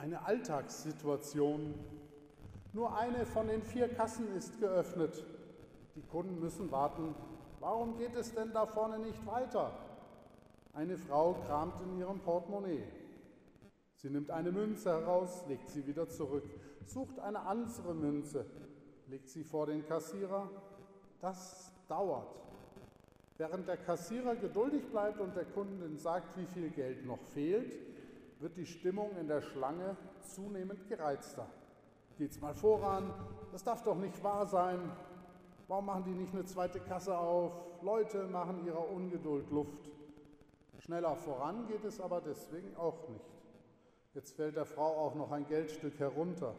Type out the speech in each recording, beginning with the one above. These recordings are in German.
Eine Alltagssituation. Nur eine von den 4 Kassen ist geöffnet. Die Kunden müssen warten. Warum geht es denn da vorne nicht weiter? Eine Frau kramt in ihrem Portemonnaie. Sie nimmt eine Münze heraus, legt sie wieder zurück, sucht eine andere Münze, legt sie vor den Kassierer. Das dauert. Während der Kassierer geduldig bleibt und der Kundin sagt, wie viel Geld noch fehlt, wird die Stimmung in der Schlange zunehmend gereizter. Geht's mal voran, das darf doch nicht wahr sein. Warum machen die nicht eine zweite Kasse auf? Leute machen ihrer Ungeduld Luft. Schneller voran geht es aber deswegen auch nicht. Jetzt fällt der Frau auch noch ein Geldstück herunter.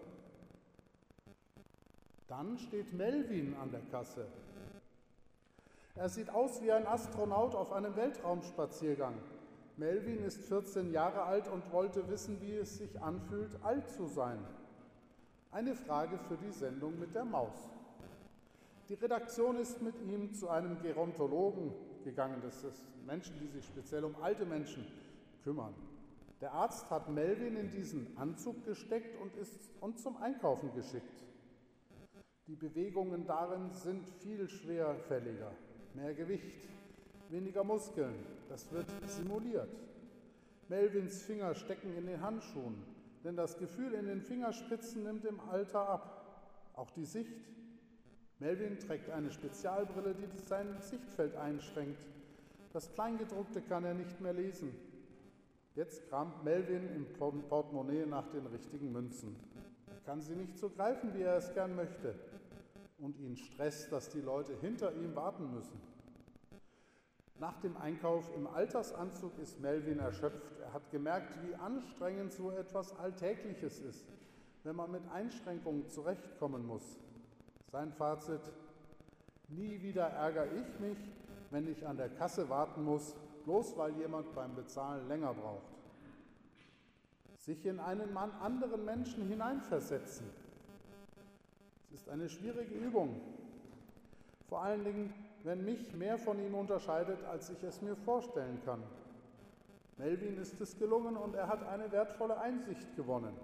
Dann steht Melvin an der Kasse. Er sieht aus wie ein Astronaut auf einem Weltraumspaziergang. Melvin ist 14 Jahre alt und wollte wissen, wie es sich anfühlt, alt zu sein. Eine Frage für die Sendung mit der Maus. Die Redaktion ist mit ihm zu einem Gerontologen gegangen. Das sind Menschen, die sich speziell um alte Menschen kümmern. Der Arzt hat Melvin in diesen Anzug gesteckt und zum Einkaufen geschickt. Die Bewegungen darin sind viel schwerfälliger. Mehr Gewicht, weniger Muskeln, das wird simuliert. Melvins Finger stecken in den Handschuhen, denn das Gefühl in den Fingerspitzen nimmt im Alter ab. Auch die Sicht. Melvin trägt eine Spezialbrille, die sein Sichtfeld einschränkt. Das Kleingedruckte kann er nicht mehr lesen. Jetzt kramt Melvin im Portemonnaie nach den richtigen Münzen. Er kann sie nicht so greifen, wie er es gern möchte. Und ihn stresst, dass die Leute hinter ihm warten müssen. Nach dem Einkauf im Altersanzug ist Melvin erschöpft. Er hat gemerkt, wie anstrengend so etwas Alltägliches ist, wenn man mit Einschränkungen zurechtkommen muss. Sein Fazit: Nie wieder ärgere ich mich, wenn ich an der Kasse warten muss, bloß weil jemand beim Bezahlen länger braucht. Sich in einen anderen Menschen hineinversetzen. Es ist eine schwierige Übung. Vor allen Dingen, wenn mich mehr von ihm unterscheidet, als ich es mir vorstellen kann. Melvin ist es gelungen und er hat eine wertvolle Einsicht gewonnen.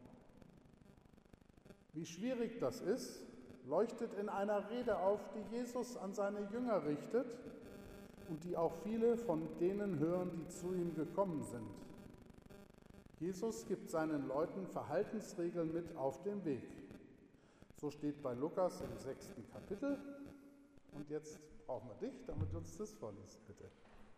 Wie schwierig das ist, leuchtet in einer Rede auf, die Jesus an seine Jünger richtet und die auch viele von denen hören, die zu ihm gekommen sind. Jesus gibt seinen Leuten Verhaltensregeln mit auf den Weg. So steht bei Lukas im 6. Kapitel. Und jetzt brauchen wir dich, damit du uns das vorliest, bitte.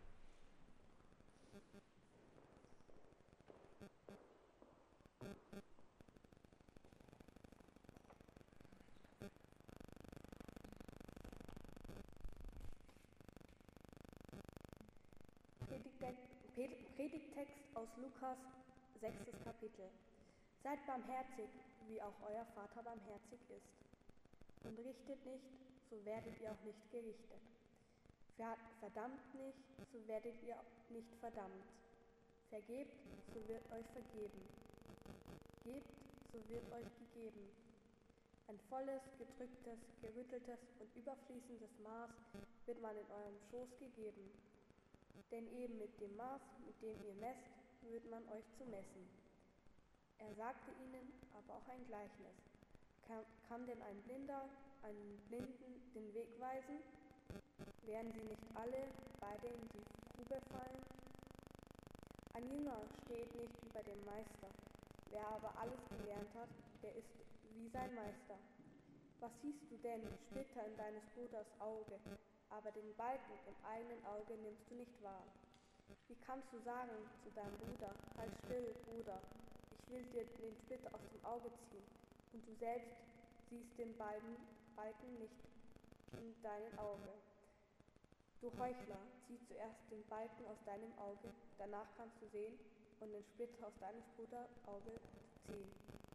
Predigttext aus Lukas, 6. Kapitel. Seid barmherzig, wie auch euer Vater barmherzig ist. Und richtet nicht, so werdet ihr auch nicht gerichtet. Verdammt nicht, so werdet ihr nicht verdammt. Vergebt, so wird euch vergeben. Gebt, so wird euch gegeben. Ein volles, gedrücktes, gerütteltes und überfließendes Maß wird man in eurem Schoß gegeben. Denn eben mit dem Maß, mit dem ihr messt, wird man euch zu messen. Er sagte ihnen aber auch ein Gleichnis. Kann denn ein Blinder einen Blinden den Weg weisen? Werden sie nicht alle beide in die Grube fallen? Ein Jünger steht nicht über dem Meister. Wer aber alles gelernt hat, der ist wie sein Meister. Was siehst du denn, Splitter in deines Bruders Auge, aber den Balken im eigenen Auge nimmst du nicht wahr? Wie kannst du sagen zu deinem Bruder, halt still, Bruder, ich will dir den Splitter aus dem Auge ziehen, und du selbst siehst den Balken nicht in deinem Auge? Du Heuchler, zieh zuerst den Balken aus deinem Auge, danach kannst du sehen und den Splitter aus deines Bruders Auge ziehen.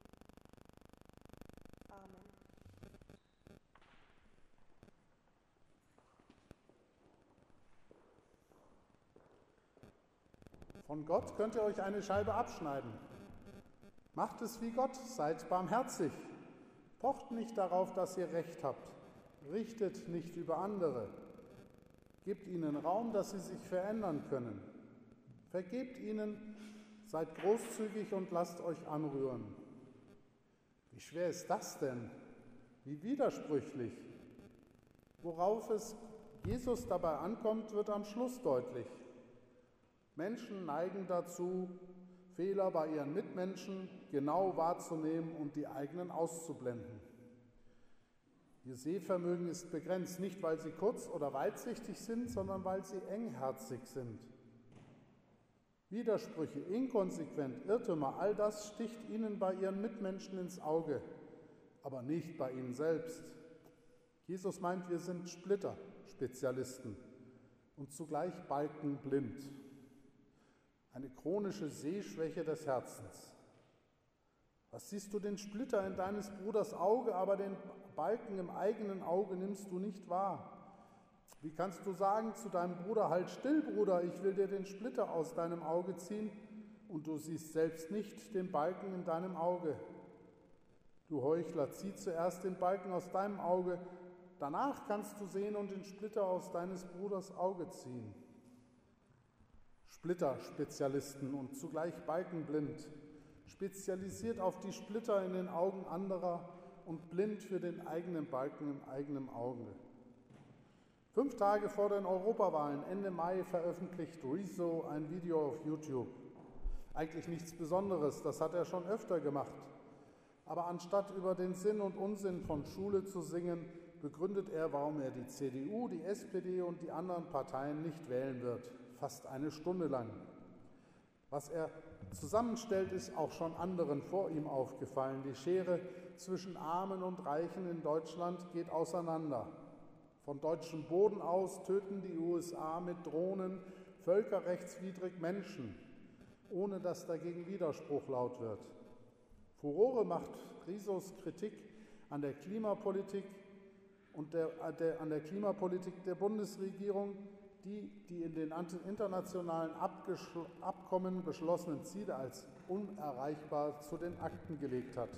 Amen. Von Gott könnt ihr euch eine Scheibe abschneiden. Macht es wie Gott, seid barmherzig. Pocht nicht darauf, dass ihr Recht habt. Richtet nicht über andere. Gebt ihnen Raum, dass sie sich verändern können. Vergebt ihnen, seid großzügig und lasst euch anrühren. Wie schwer ist das denn? Wie widersprüchlich. Worauf es Jesus dabei ankommt, wird am Schluss deutlich. Menschen neigen dazu, Fehler bei ihren Mitmenschen genau wahrzunehmen und die eigenen auszublenden. Ihr Sehvermögen ist begrenzt, nicht weil sie kurz- oder weitsichtig sind, sondern weil sie engherzig sind. Widersprüche, inkonsequent, Irrtümer, all das sticht ihnen bei ihren Mitmenschen ins Auge, aber nicht bei ihnen selbst. Jesus meint, wir sind Splitter-Spezialisten und zugleich balkenblind. Eine chronische Sehschwäche des Herzens. Was siehst du den Splitter in deines Bruders Auge, aber den Balken im eigenen Auge nimmst du nicht wahr? Wie kannst du sagen zu deinem Bruder, halt still, Bruder, ich will dir den Splitter aus deinem Auge ziehen, und du siehst selbst nicht den Balken in deinem Auge? Du Heuchler, zieh zuerst den Balken aus deinem Auge, danach kannst du sehen und den Splitter aus deines Bruders Auge ziehen. Splitter-Spezialisten und zugleich balkenblind, spezialisiert auf die Splitter in den Augen anderer und blind für den eigenen Balken im eigenen Auge. 5 Tage vor den Europawahlen, Ende Mai, veröffentlicht Rezo ein Video auf YouTube. Eigentlich nichts Besonderes, das hat er schon öfter gemacht. Aber anstatt über den Sinn und Unsinn von Schule zu singen, begründet er, warum er die CDU, die SPD und die anderen Parteien nicht wählen wird. Fast eine Stunde lang. Was er zusammenstellt, ist auch schon anderen vor ihm aufgefallen. Die Schere zwischen Armen und Reichen in Deutschland geht auseinander. Von deutschem Boden aus töten die USA mit Drohnen völkerrechtswidrig Menschen, ohne dass dagegen Widerspruch laut wird. Furore macht Rezos Kritik an der Klimapolitik und an der Klimapolitik der Bundesregierung, die in den internationalen Abkommen beschlossenen Ziele als unerreichbar zu den Akten gelegt hat.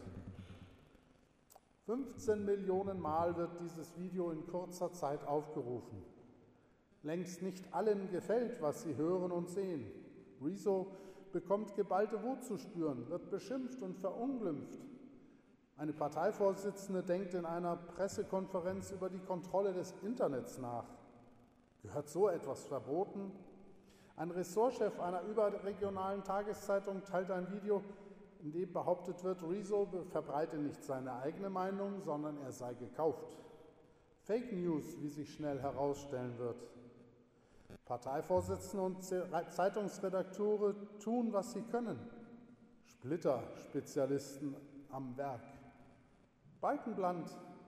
15 Millionen Mal wird dieses Video in kurzer Zeit aufgerufen. Längst nicht allen gefällt, was sie hören und sehen. Rezo bekommt geballte Wut zu spüren, wird beschimpft und verunglimpft. Eine Parteivorsitzende denkt in einer Pressekonferenz über die Kontrolle des Internets nach. Gehört so etwas verboten? Ein Ressortchef einer überregionalen Tageszeitung teilt ein Video, in dem behauptet wird, Rezo verbreite nicht seine eigene Meinung, sondern er sei gekauft. Fake News, wie sich schnell herausstellen wird. Parteivorsitzende und Zeitungsredakteure tun, was sie können. Splitter-Spezialisten am Werk. Balkenblind,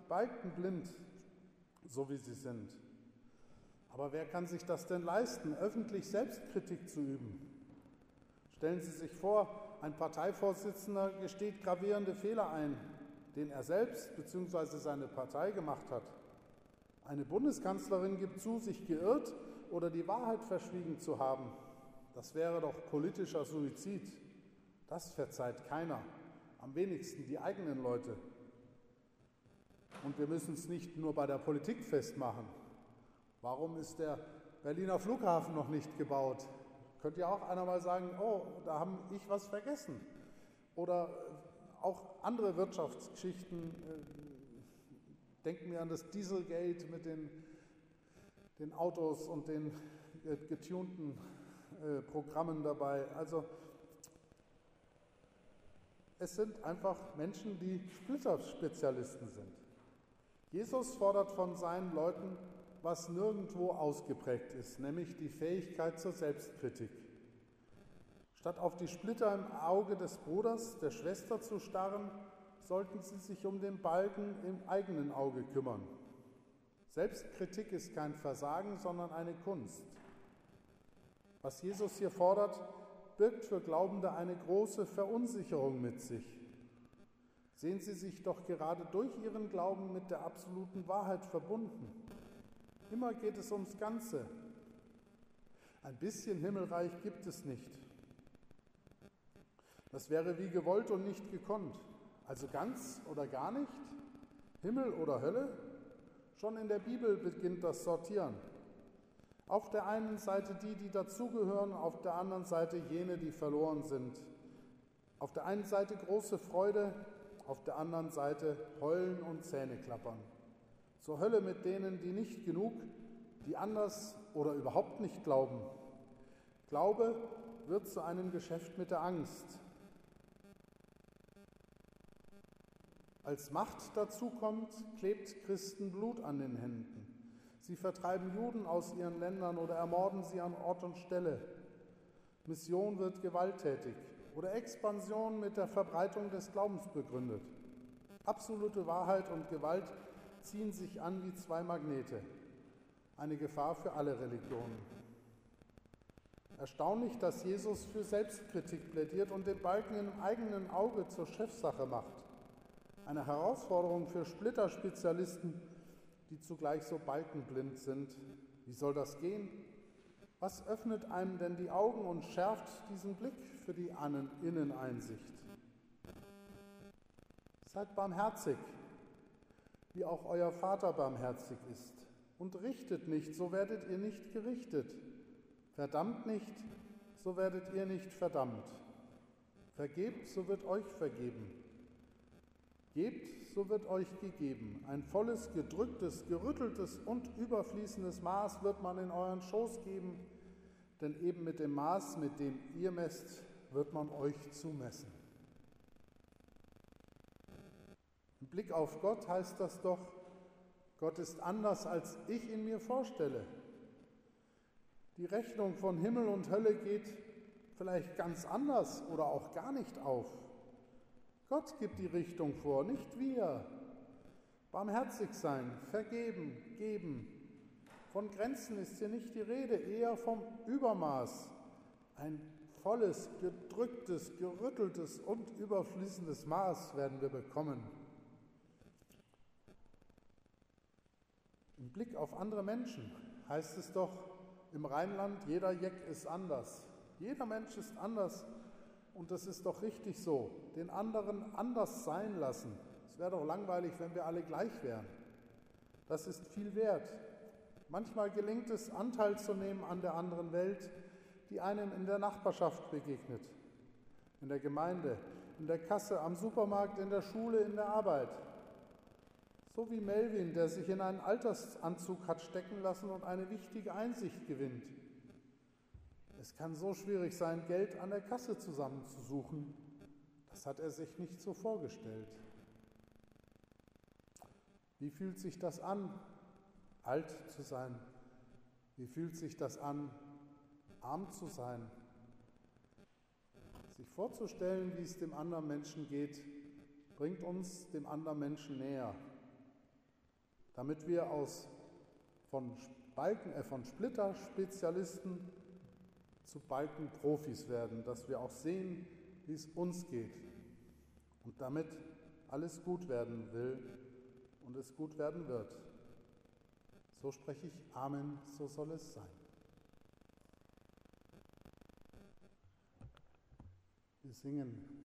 so wie sie sind. Aber wer kann sich das denn leisten, öffentlich Selbstkritik zu üben? Stellen Sie sich vor, ein Parteivorsitzender gesteht gravierende Fehler ein, den er selbst bzw. seine Partei gemacht hat. Eine Bundeskanzlerin gibt zu, sich geirrt oder die Wahrheit verschwiegen zu haben. Das wäre doch politischer Suizid. Das verzeiht keiner, am wenigsten die eigenen Leute. Und wir müssen es nicht nur bei der Politik festmachen. Warum ist der Berliner Flughafen noch nicht gebaut? Könnte ja auch einer mal sagen, oh, da habe ich was vergessen. Oder auch andere Wirtschaftsgeschichten. Denken wir an das Dieselgate mit den Autos und den getunten Programmen dabei. Also es sind einfach Menschen, die Splitterspezialisten sind. Jesus fordert von seinen Leuten, was nirgendwo ausgeprägt ist, nämlich die Fähigkeit zur Selbstkritik. Statt auf die Splitter im Auge des Bruders, der Schwester zu starren, sollten sie sich um den Balken im eigenen Auge kümmern. Selbstkritik ist kein Versagen, sondern eine Kunst. Was Jesus hier fordert, birgt für Glaubende eine große Verunsicherung mit sich. Sehen Sie sich doch gerade durch Ihren Glauben mit der absoluten Wahrheit verbunden. Immer geht es ums Ganze. Ein bisschen Himmelreich gibt es nicht. Das wäre wie gewollt und nicht gekonnt. Also ganz oder gar nicht? Himmel oder Hölle? Schon in der Bibel beginnt das Sortieren. Auf der einen Seite die, die dazugehören, auf der anderen Seite jene, die verloren sind. Auf der einen Seite große Freude, auf der anderen Seite Heulen und Zähneklappern. Zur Hölle mit denen, die nicht genug, die anders oder überhaupt nicht glauben. Glaube wird zu einem Geschäft mit der Angst. Als Macht dazu kommt, klebt Christen Blut an den Händen. Sie vertreiben Juden aus ihren Ländern oder ermorden sie an Ort und Stelle. Mission wird gewalttätig oder Expansion mit der Verbreitung des Glaubens begründet. Absolute Wahrheit und Gewalt ziehen sich an wie zwei Magnete. Eine Gefahr für alle Religionen. Erstaunlich, dass Jesus für Selbstkritik plädiert und den Balken im eigenen Auge zur Chefsache macht. Eine Herausforderung für Splitterspezialisten, die zugleich so balkenblind sind. Wie soll das gehen? Was öffnet einem denn die Augen und schärft diesen Blick für die Inneneinsicht? Seid barmherzig, wie auch euer Vater barmherzig ist. Und richtet nicht, so werdet ihr nicht gerichtet. Verdammt nicht, so werdet ihr nicht verdammt. Vergebt, so wird euch vergeben. Gebt, so wird euch gegeben. Ein volles, gedrücktes, gerütteltes und überfließendes Maß wird man in euren Schoß geben, denn eben mit dem Maß, mit dem ihr messt, wird man euch zumessen. Im Blick auf Gott heißt das doch, Gott ist anders, als ich ihn mir vorstelle. Die Rechnung von Himmel und Hölle geht vielleicht ganz anders oder auch gar nicht auf. Gott gibt die Richtung vor, nicht wir. Barmherzig sein, vergeben, geben. Von Grenzen ist hier nicht die Rede, eher vom Übermaß. Ein volles, gedrücktes, gerütteltes und überfließendes Maß werden wir bekommen. Im Blick auf andere Menschen heißt es doch im Rheinland, jeder Jeck ist anders. Jeder Mensch ist anders. Und das ist doch richtig so, den anderen anders sein lassen. Es wäre doch langweilig, wenn wir alle gleich wären. Das ist viel wert. Manchmal gelingt es, Anteil zu nehmen an der anderen Welt, die einem in der Nachbarschaft begegnet, in der Gemeinde, in der Kasse, am Supermarkt, in der Schule, in der Arbeit. So wie Melvin, der sich in einen Altersanzug hat stecken lassen und eine wichtige Einsicht gewinnt. Es kann so schwierig sein, Geld an der Kasse zusammenzusuchen. Das hat er sich nicht so vorgestellt. Wie fühlt sich das an, alt zu sein? Wie fühlt sich das an, arm zu sein? Sich vorzustellen, wie es dem anderen Menschen geht, bringt uns dem anderen Menschen näher, damit wir von Splitterspezialisten zu Balkenprofis werden, dass wir auch sehen, wie es uns geht und damit alles gut werden will und es gut werden wird. So spreche ich Amen, so soll es sein. Wir singen